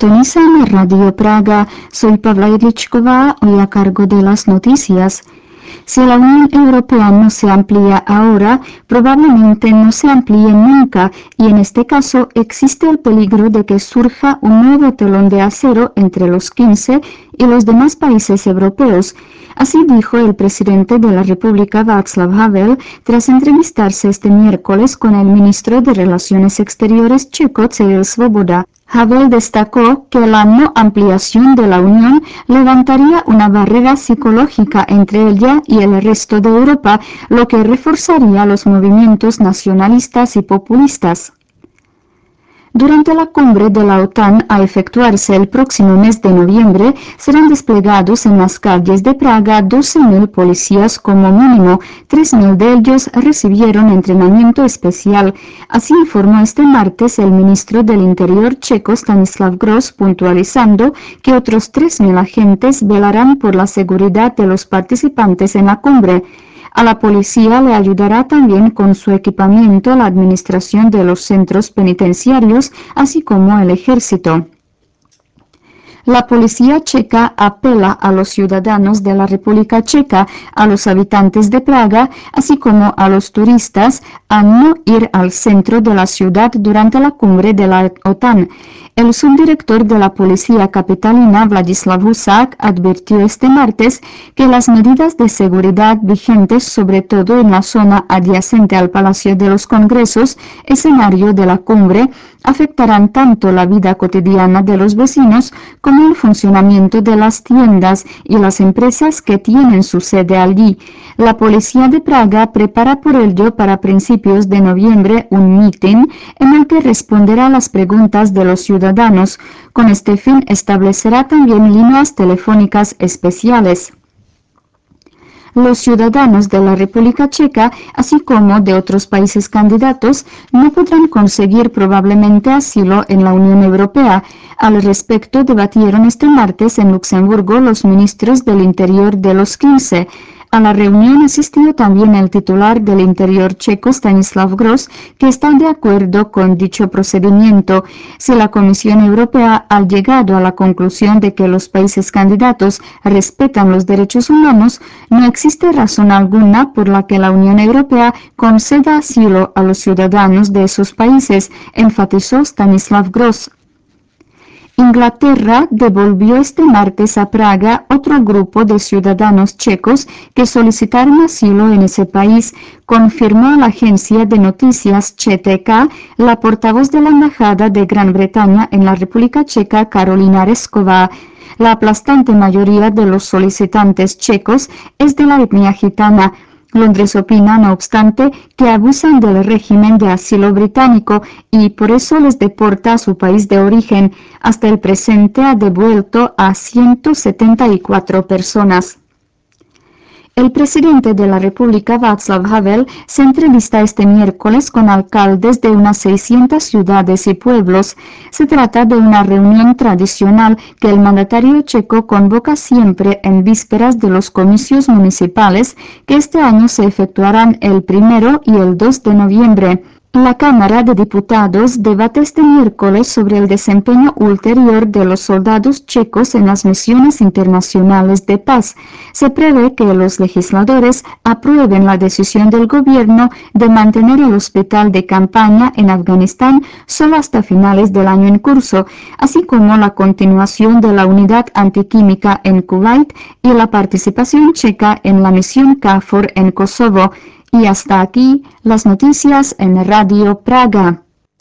Sintonizan Radio Praga. Soy Pavla Jedličková, hoy a cargo de las noticias. Si la Unión Europea no se amplía ahora, probablemente no se amplíe nunca, y en este caso existe el peligro de que surja un nuevo telón de acero entre los 15 y los demás países europeos. Así dijo el presidente de la República, Václav Havel, tras entrevistarse este miércoles con el ministro de Relaciones Exteriores checo Cyril Svoboda. Havel destacó que la no ampliación de la Unión levantaría una barrera psicológica entre ella y el resto de Europa, lo que reforzaría los movimientos nacionalistas y populistas. Durante la cumbre de la OTAN a efectuarse el próximo mes de noviembre, serán desplegados en las calles de Praga 12.000 policías como mínimo. 3.000 de ellos recibieron entrenamiento especial. Así informó este martes el ministro del Interior checo Stanislav Gross, puntualizando que otros 3.000 agentes velarán por la seguridad de los participantes en la cumbre. A la policía le ayudará también con su equipamiento la administración de los centros penitenciarios, así como el ejército. La policía checa apela a los ciudadanos de la República Checa, a los habitantes de Praga, así como a los turistas, a no ir al centro de la ciudad durante la cumbre de la OTAN. El subdirector de la Policía Capitalina, Vladislav Husak, advirtió este martes que las medidas de seguridad vigentes, sobre todo en la zona adyacente al Palacio de los Congresos, escenario de la cumbre, afectarán tanto la vida cotidiana de los vecinos como el funcionamiento de las tiendas y las empresas que tienen su sede allí. La policía de Praga prepara por ello para principios de noviembre un mitin en el que responderá a las preguntas de los ciudadanos. Con este fin establecerá también líneas telefónicas especiales. Los ciudadanos de la República Checa, así como de otros países candidatos, no podrán conseguir probablemente asilo en la Unión Europea. Al respecto, debatieron este martes en Luxemburgo los ministros del Interior de los 15. A la reunión asistió también el titular del Interior checo, Stanislav Gross, que está de acuerdo con dicho procedimiento. Si la Comisión Europea ha llegado a la conclusión de que los países candidatos respetan los derechos humanos, no existe razón alguna por la que la Unión Europea conceda asilo a los ciudadanos de esos países, enfatizó Stanislav Gross. Inglaterra devolvió este martes a Praga otro grupo de ciudadanos checos que solicitaron asilo en ese país, confirmó la agencia de noticias CTK, la portavoz de la Embajada de Gran Bretaña en la República Checa, Karolina Resková. La aplastante mayoría de los solicitantes checos es de la etnia gitana. Londres opina, no obstante, que abusan del régimen de asilo británico y por eso les deporta a su país de origen. Hasta el presente ha devuelto a 174 personas. El presidente de la República, Václav Havel, se entrevista este miércoles con alcaldes de unas 600 ciudades y pueblos. Se trata de una reunión tradicional que el mandatario checo convoca siempre en vísperas de los comicios municipales, que este año se efectuarán el 1 y el 2 de noviembre. La Cámara de Diputados debate este miércoles sobre el desempeño ulterior de los soldados checos en las misiones internacionales de paz. Se prevé que los legisladores aprueben la decisión del gobierno de mantener el hospital de campaña en Afganistán solo hasta finales del año en curso, así como la continuación de la unidad antiquímica en Kuwait y la participación checa en la misión KFOR en Kosovo. Y hasta aquí las noticias en Radio Praga.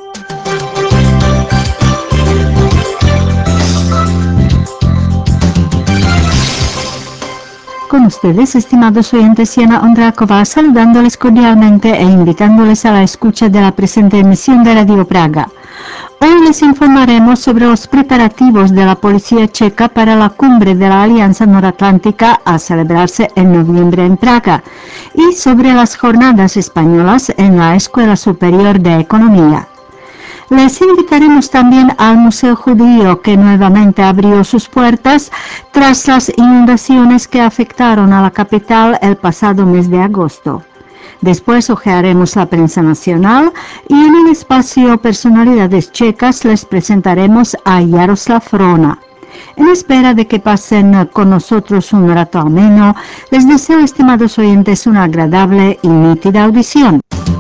Con ustedes, estimados oyentes, Siena Ondráková, saludándoles cordialmente e invitándoles a la escucha de la presente emisión de Radio Praga. Hoy les informaremos sobre los preparativos de la policía checa para la cumbre de la Alianza Noratlántica a celebrarse en noviembre en Praga y sobre las jornadas españolas en la Escuela Superior de Economía. Les invitaremos también al Museo Judío, que nuevamente abrió sus puertas tras las inundaciones que afectaron a la capital el pasado mes de agosto. Después hojearemos la prensa nacional y en el espacio Personalidades Checas les presentaremos a Jaroslav Rona. En espera de que pasen con nosotros un rato ameno, les deseo, estimados oyentes, una agradable y nítida audición.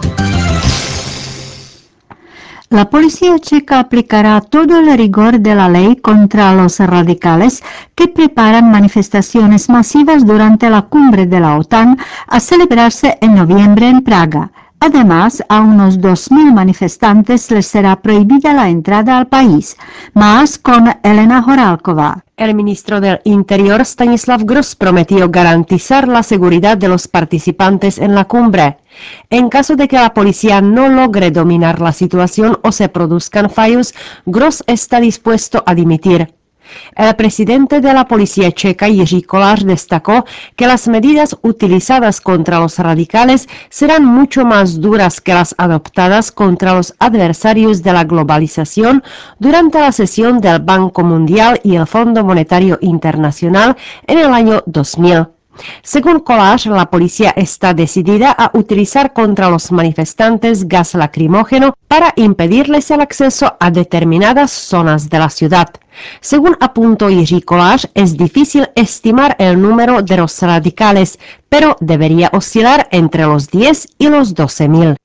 La policía checa aplicará todo el rigor de la ley contra los radicales que preparan manifestaciones masivas durante la cumbre de la OTAN a celebrarse en noviembre en Praga. Además, a unos 2.000 manifestantes les será prohibida la entrada al país. Más con Elena Horálková. El ministro del Interior, Stanislav Gross, prometió garantizar la seguridad de los participantes en la cumbre. En caso de que la policía no logre dominar la situación o se produzcan fallos, Gross está dispuesto a dimitir. El presidente de la policía checa, Jiří Kolář, destacó que las medidas utilizadas contra los radicales serán mucho más duras que las adoptadas contra los adversarios de la globalización durante la sesión del Banco Mundial y el Fondo Monetario Internacional en el año 2000. Según Kolář, la policía está decidida a utilizar contra los manifestantes gas lacrimógeno para impedirles el acceso a determinadas zonas de la ciudad. Según apuntó Jiří Kolář, es difícil estimar el número de los radicales, pero debería oscilar entre los 10 y los 12.000.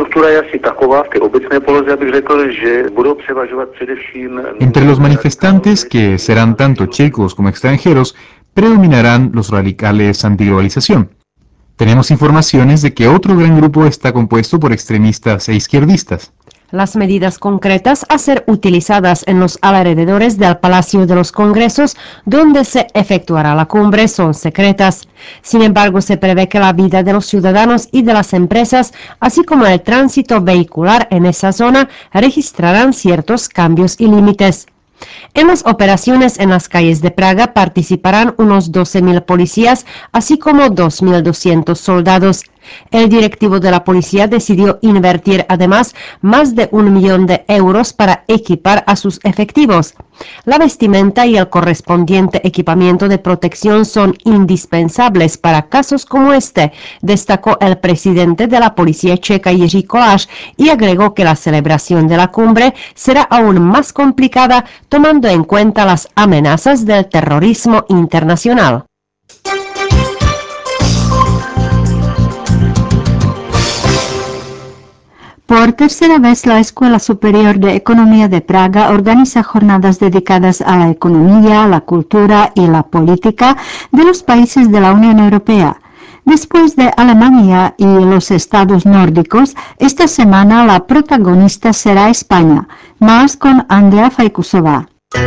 Entre los manifestantes, que serán tanto checos como extranjeros, predominarán los radicales antiglobalización. Tenemos informaciones de que otro gran grupo está compuesto por extremistas e izquierdistas. Las medidas concretas a ser utilizadas en los alrededores del Palacio de los Congresos, donde se efectuará la cumbre, son secretas. Sin embargo, se prevé que la vida de los ciudadanos y de las empresas, así como el tránsito vehicular en esa zona, registrarán ciertos cambios y límites. En las operaciones en las calles de Praga participarán unos 12.000 policías, así como 2.200 soldados. El directivo de la policía decidió invertir además más de 1 millón de euros para equipar a sus efectivos. La vestimenta y el correspondiente equipamiento de protección son indispensables para casos como este, destacó el presidente de la policía checa, Jiří Kolář, y agregó que la celebración de la cumbre será aún más complicada tomando en cuenta las amenazas del terrorismo internacional. Por tercera vez, la Escuela Superior de Economía de Praga organiza jornadas dedicadas a la economía, la cultura y la política de los países de la Unión Europea. Después de Alemania y los estados nórdicos, esta semana la protagonista será España. Más con Andrea Fajkusová.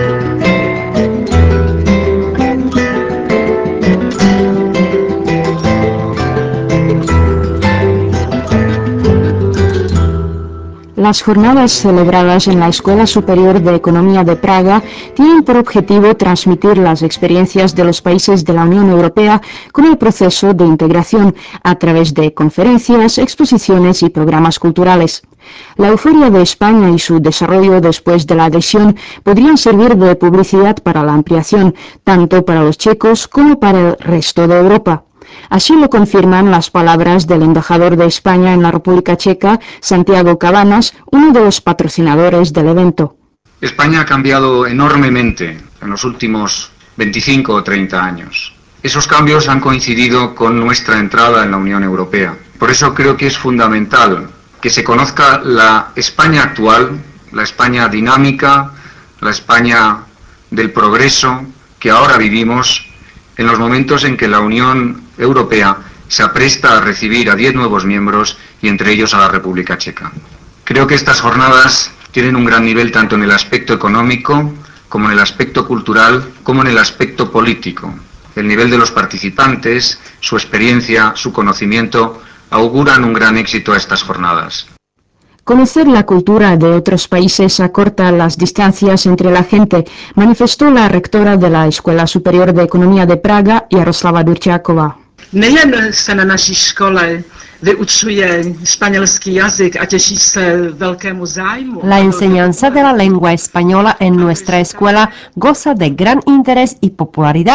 Las jornadas celebradas en la Escuela Superior de Economía de Praga tienen por objetivo transmitir las experiencias de los países de la Unión Europea con el proceso de integración a través de conferencias, exposiciones y programas culturales. La euforia de España y su desarrollo después de la adhesión podrían servir de publicidad para la ampliación, tanto para los checos como para el resto de Europa. Así lo confirman las palabras del embajador de España en la República Checa, Santiago Cabanas, uno de los patrocinadores del evento. España ha cambiado enormemente en los últimos 25 o 30 años. Esos cambios han coincidido con nuestra entrada en la Unión Europea. Por eso creo que es fundamental que se conozca la España actual, la España dinámica, la España del progreso que ahora vivimos en los momentos en que la Unión Europea se apresta a recibir a 10 nuevos miembros y entre ellos a la República Checa. Creo que estas jornadas tienen un gran nivel tanto en el aspecto económico, como en el aspecto cultural, como en el aspecto político. El nivel de los participantes, su experiencia, su conocimiento auguran un gran éxito a estas jornadas. Conocer la cultura de otros países acorta las distancias entre la gente, manifestó la rectora de la Escuela Superior de Economía de Praga, Jaroslava Durčáková. Nejen se na naší škole vyučuje španělský jazyk a těší se velkému zájmu. La enseñanza de la lengua española en nuestra escuela goza de gran interés y popularidad.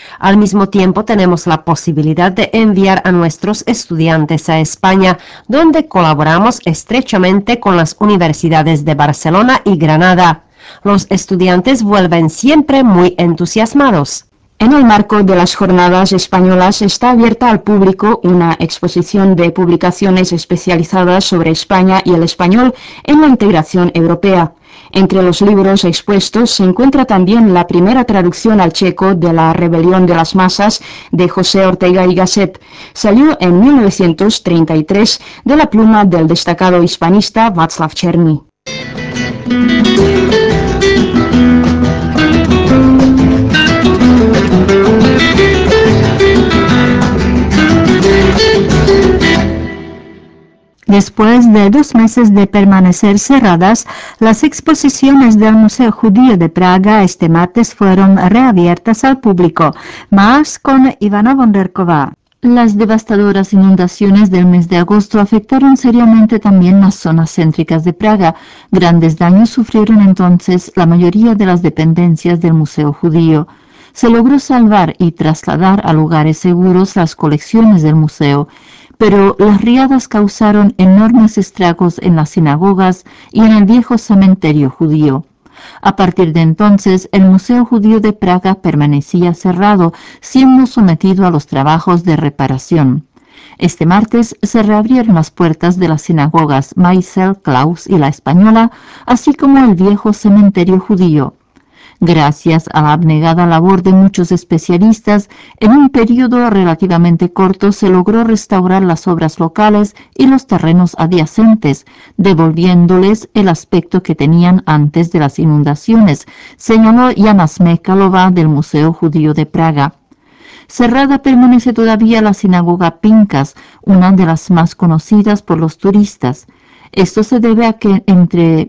Al mismo tiempo, tenemos la posibilidad de enviar a nuestros estudiantes a España, donde colaboramos estrechamente con las universidades de Barcelona y Granada. Los estudiantes vuelven siempre muy entusiasmados. En el marco de las Jornadas Españolas está abierta al público una exposición de publicaciones especializadas sobre España y el español en la integración europea. Entre los libros expuestos se encuentra también la primera traducción al checo de La rebelión de las masas de José Ortega y Gasset. Salió en 1933 de la pluma del destacado hispanista Václav Černý. Después de 2 meses de permanecer cerradas, las exposiciones del Museo Judío de Praga este martes fueron reabiertas al público. Más con Ivana Bonderková. Las devastadoras inundaciones del mes de agosto afectaron seriamente también las zonas céntricas de Praga. Grandes daños sufrieron entonces la mayoría de las dependencias del Museo Judío. Se logró salvar y trasladar a lugares seguros las colecciones del museo, pero las riadas causaron enormes estragos en las sinagogas y en el viejo cementerio judío. A partir de entonces, el Museo Judío de Praga permanecía cerrado, siendo sometido a los trabajos de reparación. Este martes se reabrieron las puertas de las sinagogas Maisel, Klaus y la Española, así como el viejo cementerio judío. Gracias a la abnegada labor de muchos especialistas, en un periodo relativamente corto se logró restaurar las obras locales y los terrenos adyacentes, devolviéndoles el aspecto que tenían antes de las inundaciones, señaló Jana Smekalova del Museo Judío de Praga. Cerrada permanece todavía la sinagoga Pinkas, una de las más conocidas por los turistas. Esto se debe a que entre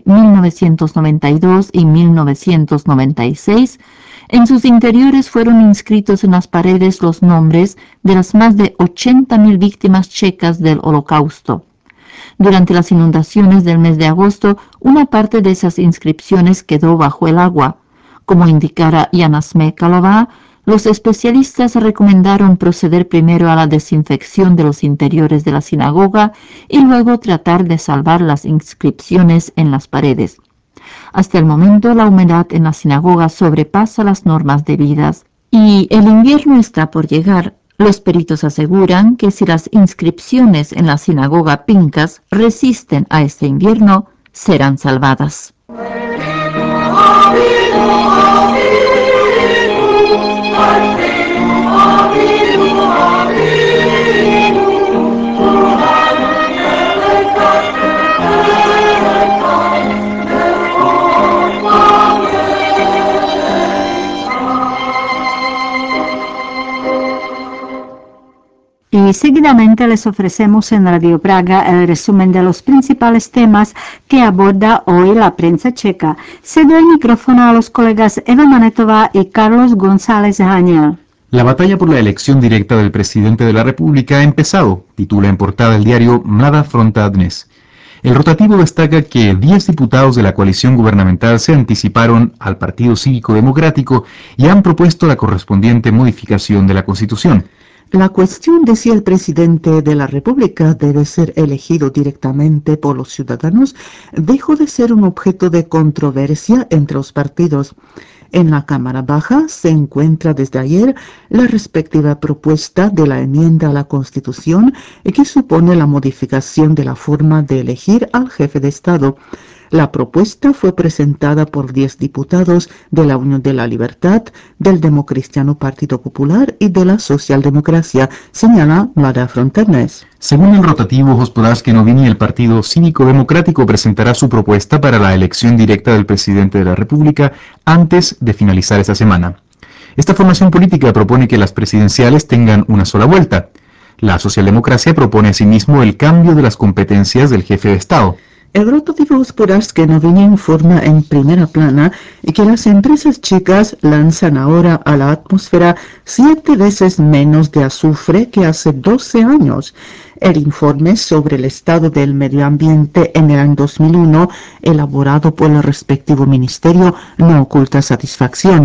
1992 y 1996, en sus interiores fueron inscritos en las paredes los nombres de las más de 80.000 víctimas checas del Holocausto. Durante las inundaciones del mes de agosto, una parte de esas inscripciones quedó bajo el agua. Como indicara Jana Smekalova, los especialistas recomendaron proceder primero a la desinfección de los interiores de la sinagoga y luego tratar de salvar las inscripciones en las paredes. Hasta el momento, la humedad en la sinagoga sobrepasa las normas debidas y el invierno está por llegar. Los peritos aseguran que si las inscripciones en la sinagoga Pinkas resisten a este invierno, serán salvadas. Y seguidamente les ofrecemos en Radio Praga el resumen de los principales temas que aborda hoy la prensa checa. Cedo el micrófono a los colegas Eva Manetová y Carlos González Hañel. La batalla por la elección directa del presidente de la República ha empezado, titula en portada el diario Mlada Fronta Dnes. El rotativo destaca que 10 diputados de la coalición gubernamental se anticiparon al Partido Cívico Democrático y han propuesto la correspondiente modificación de la Constitución. La cuestión de si el presidente de la República debe ser elegido directamente por los ciudadanos dejó de ser un objeto de controversia entre los partidos. En la Cámara Baja se encuentra desde ayer la respectiva propuesta de la enmienda a la Constitución que supone la modificación de la forma de elegir al jefe de Estado. La propuesta fue presentada por 10 diputados de la Unión de la Libertad, del Democristiano Partido Popular y de la Socialdemocracia, señala Mlada Fronta Dnes. Según el rotativo Hospodářské noviny, el Partido Cívico Democrático presentará su propuesta para la elección directa del presidente de la República antes de finalizar esta semana. Esta formación política propone que las presidenciales tengan una sola vuelta. La socialdemocracia propone asimismo el cambio de las competencias del jefe de Estado. El rotativo Hospodářské noviny informa en primera plana que las empresas checas lanzan ahora a la atmósfera 7 veces menos de azufre que hace 12 años. El informe sobre el estado del medio ambiente en el año 2001, elaborado por el respectivo ministerio, no oculta satisfacción.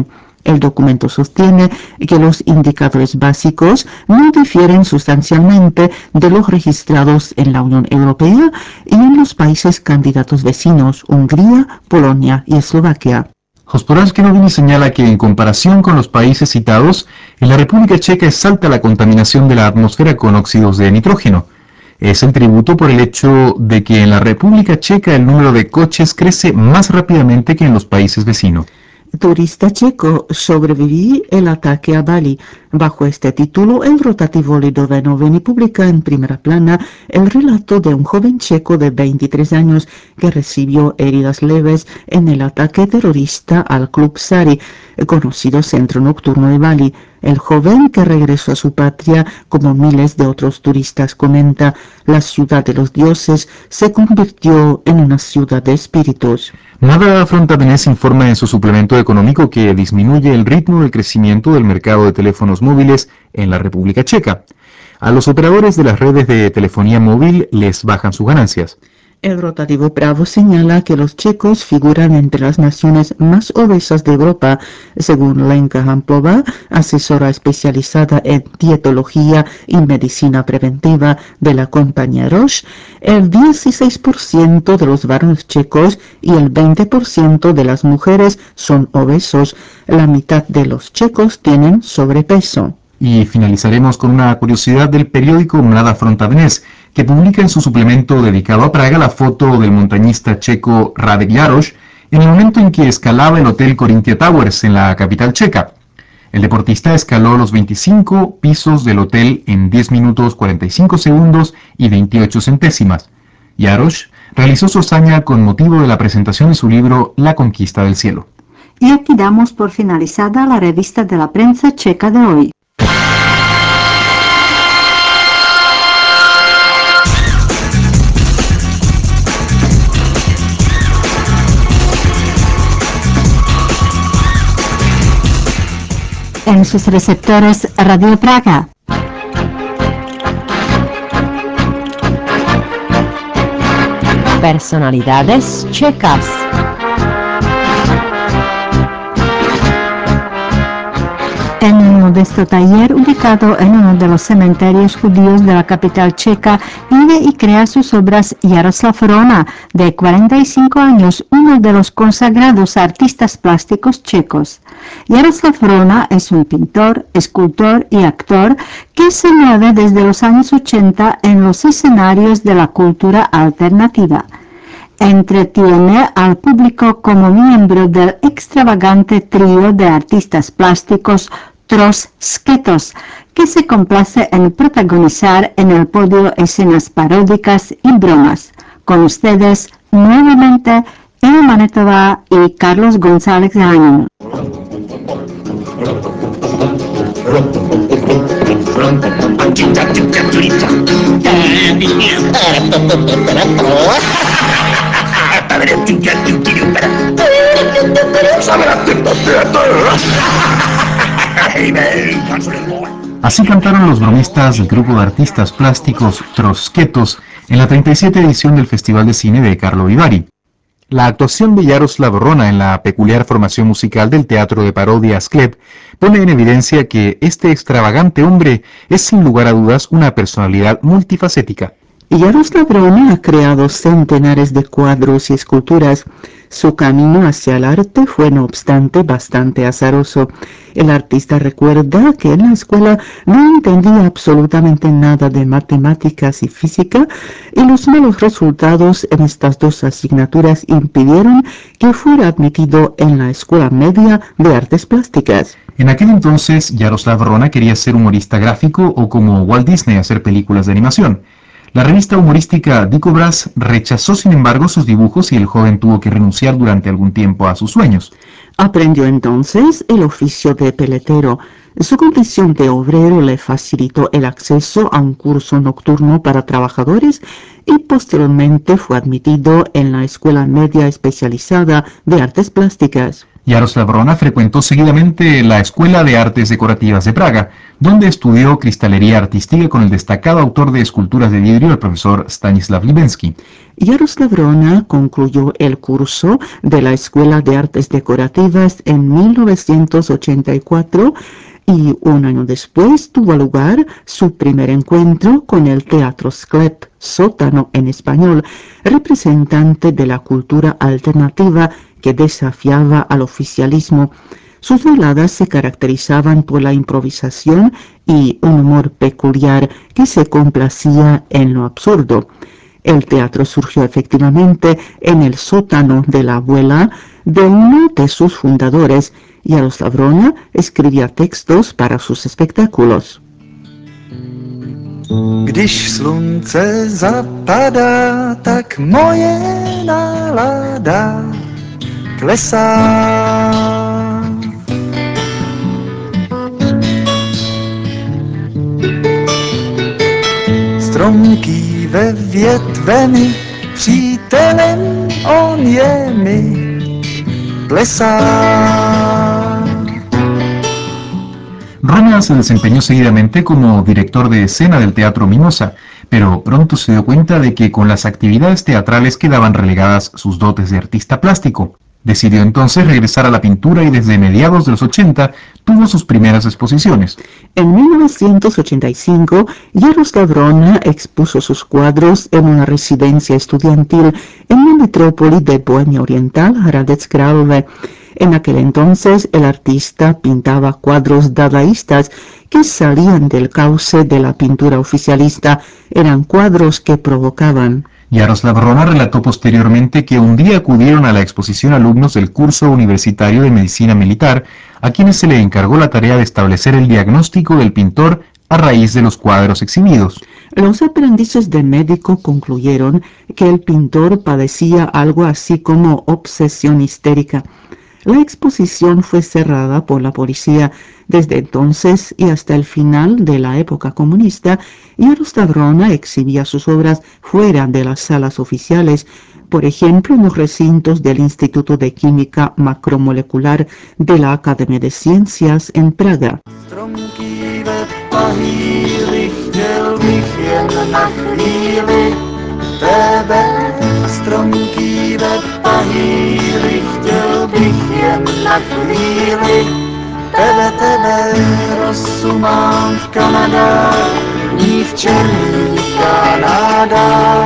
El documento sostiene que los indicadores básicos no difieren sustancialmente de los registrados en la Unión Europea y en los países candidatos vecinos, Hungría, Polonia y Eslovaquia. Hospodářské noviny señala que en comparación con los países citados, en la República Checa es alta la contaminación de la atmósfera con óxidos de nitrógeno. Es el tributo por el hecho de que en la República Checa el número de coches crece más rápidamente que en los países vecinos. Turista checo, sobreviví el ataque a Bali. Bajo este título, el rotativo Lidové Noviny publica en primera plana el relato de un joven checo de 23 años que recibió heridas leves en el ataque terrorista al Club Sari, conocido centro nocturno de Bali. El joven, que regresó a su patria como miles de otros turistas, comenta: la ciudad de los dioses se convirtió en una ciudad de espíritus. Nada Frontadenés informa en su suplemento económico que disminuye el ritmo del crecimiento del mercado de teléfonos móviles en la República Checa. A los operadores de las redes de telefonía móvil les bajan sus ganancias. El rotativo Bravo señala que los checos figuran entre las naciones más obesas de Europa. Según Lenka Hamplova, asesora especializada en dietología y medicina preventiva de la compañía Roche, el 16% de los varones checos y el 20% de las mujeres son obesos. La mitad de los checos tienen sobrepeso. Y finalizaremos con una curiosidad del periódico Mlada Frontadenés, que publica en su suplemento dedicado a Praga la foto del montañista checo Radek Jaroš en el momento en que escalaba el Hotel Corinthia Towers en la capital checa. El deportista escaló los 25 pisos del hotel en 10 minutos 45 segundos y 28 centésimas. Jaroš realizó su hazaña con motivo de la presentación de su libro La conquista del cielo. Y aquí damos por finalizada la revista de la prensa checa de hoy. En sus receptores Radio Praga. Personalidades checas. En un modesto taller ubicado en uno de los cementerios judíos de la capital checa, vive y crea sus obras Jaroslav Rona, de 45 años, uno de los consagrados artistas plásticos checos. Jaroslav Rona es un pintor, escultor y actor que se mueve desde los años 80 en los escenarios de la cultura alternativa. Entretiene al público como miembro del extravagante trío de artistas plásticos Trossketos, que se complace en protagonizar en el podio escenas paródicas y bromas. Con ustedes, nuevamente, Eva Manetová y Carlos González Gaño. Así cantaron los bromistas del grupo de artistas plásticos Trossketos en la 37 edición del Festival de Cine de Karlovy Vary. La actuación de Jaroslav Rona en la peculiar formación musical del teatro de parodia Sklep pone en evidencia que este extravagante hombre es sin lugar a dudas una personalidad multifacética. Jaroslav Rona ha creado centenares de cuadros y esculturas. Su camino hacia el arte fue, no obstante, bastante azaroso. El artista recuerda que en la escuela no entendía absolutamente nada de matemáticas y física, y los malos resultados en estas dos asignaturas impidieron que fuera admitido en la Escuela Media de Artes Plásticas. En aquel entonces, Jaroslav Rona quería ser humorista gráfico o como Walt Disney hacer películas de animación. La revista humorística Dikobraz rechazó sin embargo sus dibujos y el joven tuvo que renunciar durante algún tiempo a sus sueños. Aprendió entonces el oficio de peletero. Su condición de obrero le facilitó el acceso a un curso nocturno para trabajadores y posteriormente fue admitido en la Escuela Media Especializada de Artes Plásticas. Jaroslav Rona frecuentó seguidamente la Escuela de Artes Decorativas de Praga, donde estudió cristalería artística con el destacado autor de esculturas de vidrio, el profesor Stanislav Libensky. Jaroslav Rona concluyó el curso de la Escuela de Artes Decorativas en 1984 y un año después tuvo lugar su primer encuentro con el Teatro Sklep, sótano en español, representante de la cultura alternativa que desafiaba al oficialismo. Sus veladas se caracterizaban por la improvisación y un humor peculiar que se complacía en lo absurdo. El teatro surgió efectivamente en el sótano de la abuela de uno de sus fundadores. Jaroslav Rona escribía textos para sus espectáculos. Když slunce zapadá, tak moje nálada klesá. Stromky ve větvemi, přítelem on je mi, plesá. Rona se desempeñó seguidamente como director de escena del Teatro Mimosa, pero pronto se dio cuenta de que con las actividades teatrales quedaban relegadas sus dotes de artista plástico. Decidió entonces regresar a la pintura y desde mediados de los 80 tuvo sus primeras exposiciones. En 1985, Jaroslav Rona expuso sus cuadros en una residencia estudiantil en la metrópoli de Bohemia Oriental, Hradec Králové. En aquel entonces, el artista pintaba cuadros dadaístas que salían del cauce de la pintura oficialista. Eran cuadros que provocaban. Jaroslav Rona relató posteriormente que un día acudieron a la exposición alumnos del curso universitario de medicina militar, a quienes se le encargó la tarea de establecer el diagnóstico del pintor a raíz de los cuadros exhibidos. Los aprendices de médico concluyeron que el pintor padecía algo así como obsesión histérica. La exposición fue cerrada por la policía. Desde entonces y hasta el final de la época comunista, Jaroslav Rona exhibía sus obras fuera de las salas oficiales, por ejemplo en los recintos del Instituto de Química Macromolecular de la Academia de Ciencias en Praga. Tebe, stromky ve pahýli, chtěl bych jen na chvíli. Tebe, rosu mám v Kanadách, ní v černých Kanadách,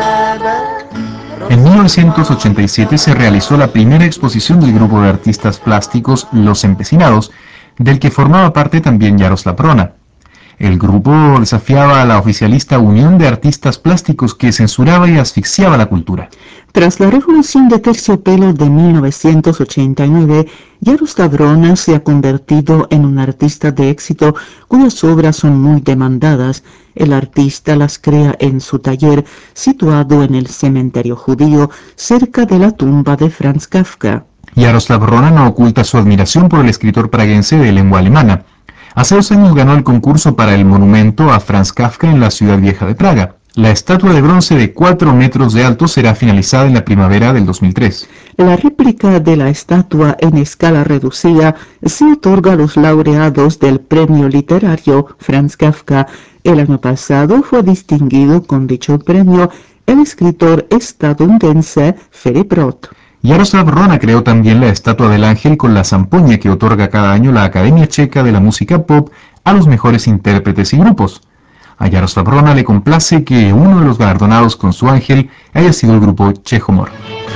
En 1987 se realizó la primera exposición del grupo de artistas plásticos Los Empecinados, del que formaba parte también Jaroslav Rona. El grupo desafiaba a la oficialista Unión de Artistas Plásticos que censuraba y asfixiaba la cultura. Tras la Revolución de Terciopelo de 1989, Jaroslav Rona se ha convertido en un artista de éxito cuyas obras son muy demandadas. El artista las crea en su taller, situado en el cementerio judío, cerca de la tumba de Franz Kafka. Jaroslav Rona no oculta su admiración por el escritor praguense de lengua alemana. Hace 2 años ganó el concurso para el monumento a Franz Kafka en la ciudad vieja de Praga. La estatua de bronce de 4 metros de alto será finalizada en la primavera del 2003. La réplica de la estatua en escala reducida se otorga a los laureados del premio literario Franz Kafka. El año pasado fue distinguido con dicho premio el escritor estadounidense Philip Roth. Jaroslav Rona creó también la estatua del ángel con la zampoña que otorga cada año la Academia Checa de la Música Pop a los mejores intérpretes y grupos. A Jaroslav Rona le complace que uno de los galardonados con su ángel haya sido el grupo Čechomor.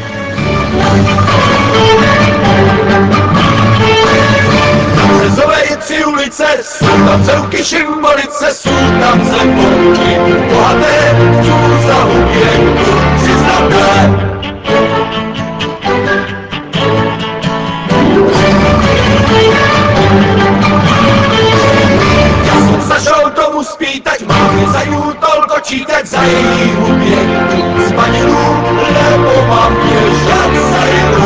Spýtať, máme zajú toľko čítať za jej hudbie. Spanilú, lebo mám ježdať za jelu.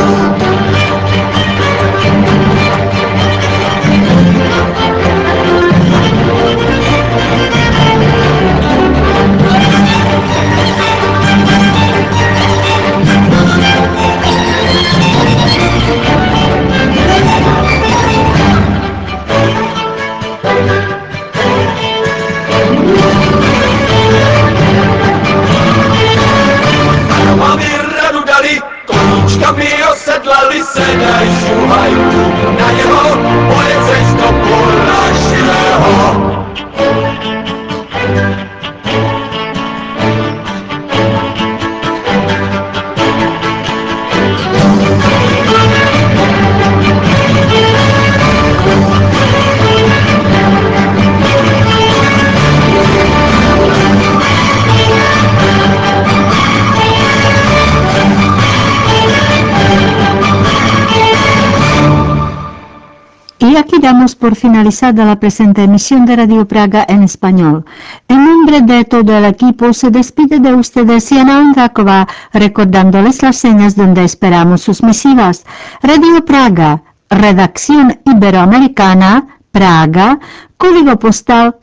damos por finalizada la presente emisión de Radio Praga en español. En nombre de todo el equipo se despide de ustedes Jana Ondráková, recordándoles las señas donde esperamos sus misivas. Radio Praga, redacción iberoamericana, Praga, código postal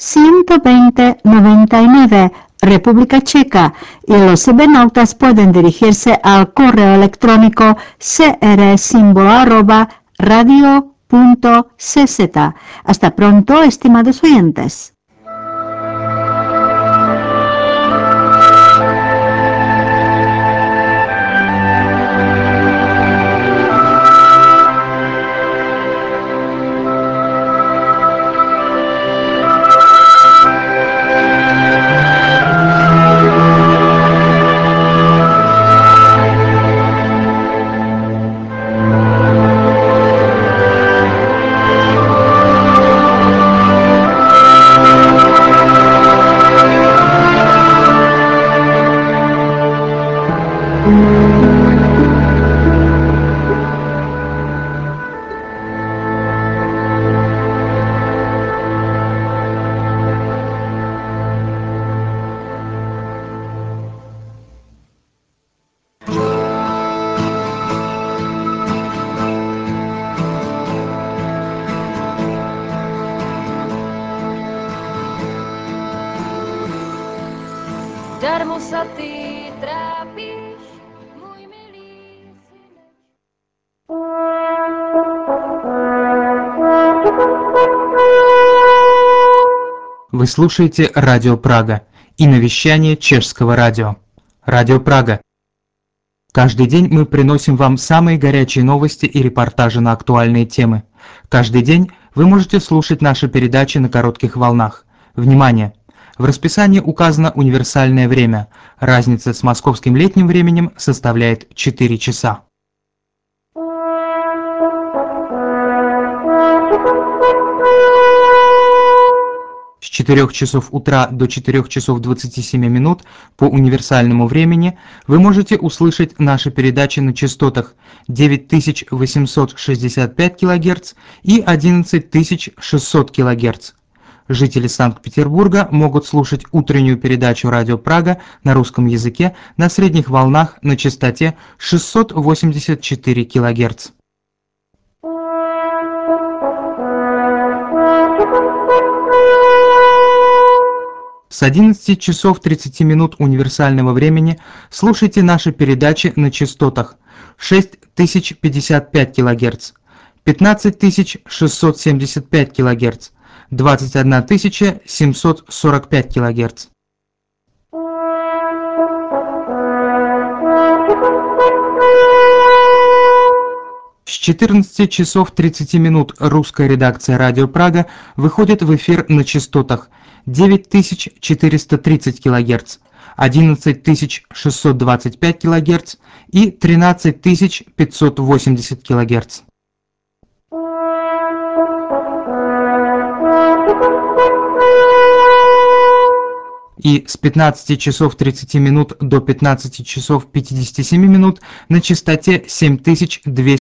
12099, República Checa, y los cibernautas pueden dirigirse al correo electrónico cr@radio.cz. Hasta pronto, estimados oyentes. Darmo sa ty trápiš, môj milý synečku. Вы слушаете Радио Прага и навещание чешского радио. Радио Прага. Каждый день мы приносим вам самые горячие новости и репортажи на актуальные темы. Каждый день вы можете слушать наши передачи на коротких волнах. Внимание! В расписании указано универсальное время. Разница с московским летним временем составляет 4 часа. С 4 часов утра до 4 часов 27 минут по универсальному времени вы можете услышать наши передачи на частотах 9865 кГц и 11600 кГц. Жители Санкт-Петербурга могут слушать утреннюю передачу «Радио Прага» на русском языке на средних волнах на частоте 684 кГц. С 11 часов 30 минут универсального времени слушайте наши передачи на частотах 6055 кГц, 15675 кГц, 21745 кГц. С 14 часов 30 минут русская редакция «Радио Прага» выходит в эфир на частотах 9430 кГц, 11625 кГц и 13580 кГц. И с 15 часов 30 минут до 15 часов 57 минут на частоте 7200